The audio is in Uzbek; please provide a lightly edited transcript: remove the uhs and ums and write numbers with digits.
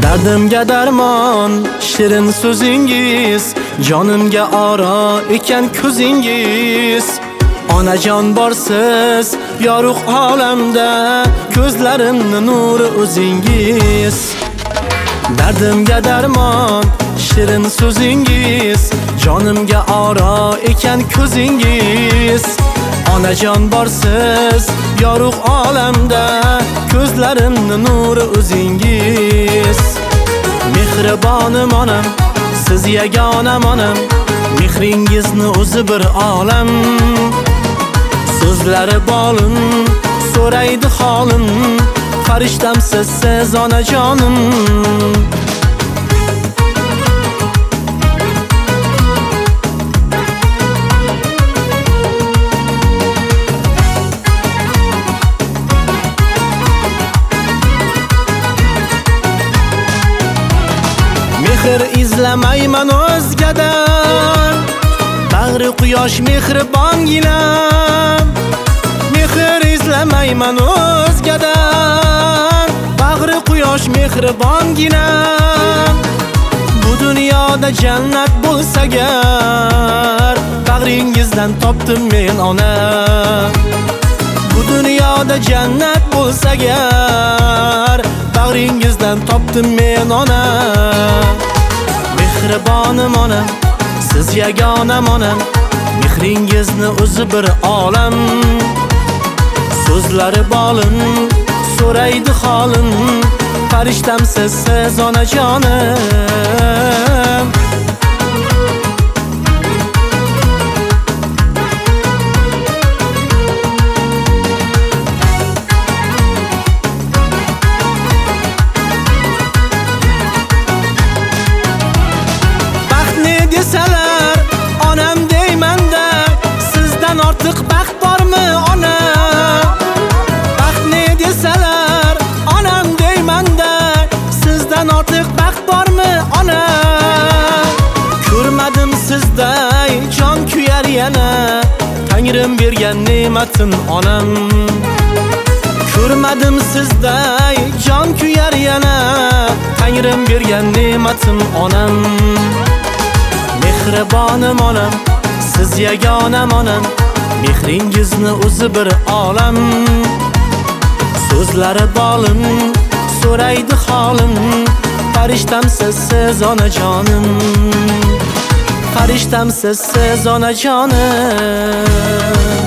Dardimga darmon shirin so'zingiz, jonimga oro ekan ko'zingiz. Onajon borsiz yorug' olamda, ko'zlarimni nuri o'zingiz. Dardimga darmon shirin so'zingiz, jonimga oro ekan ko'zingiz. Onajon borsiz yorug' olamda, ko'zlarimni nuri o'zingiz. Mehribonim onam, siz yagonam onam, mehringizni o'zi bir olam. So'zlari bolin, so'raydi holim, farishtamsiz siz onajonim. Mehr izlamayman o'zgadan, bag'ri quyosh mehribonginam. Mehr izlamayman o'zgadan, bag'ri quyosh mehribonginam. Bu dunyoda jannat bo'lsa agar, bag'ringizdan topdim men ona. Bu dunyoda jannat bo'lsa agar, bag'ringizdan topdim men ona. Mehribonim onam, siz yagonam onam, mehringizni o'zi bir olam. So'zlari bolin, so'raydi holim, farishtamsiz siz onajonim. Desalar onam deymanda, sizdan ortiq baxt bormi ona? Baxt ne desalar onam deymanda, sizdan ortiq baxt bormi ona? Ko'rmadim sizday jon kuyar yana, Tangrim bergan ne'matin onam. Ko'rmadim sizday jon kuyar yana, Tangrim bergan ne'matim onam. Mehribonim onam, siz yagonam onam, mehringizni o'zi bir olam. So'zlari bolin, so'raydi holim, farishtamsiz siz onajonim. Farishtamsiz siz onajonim.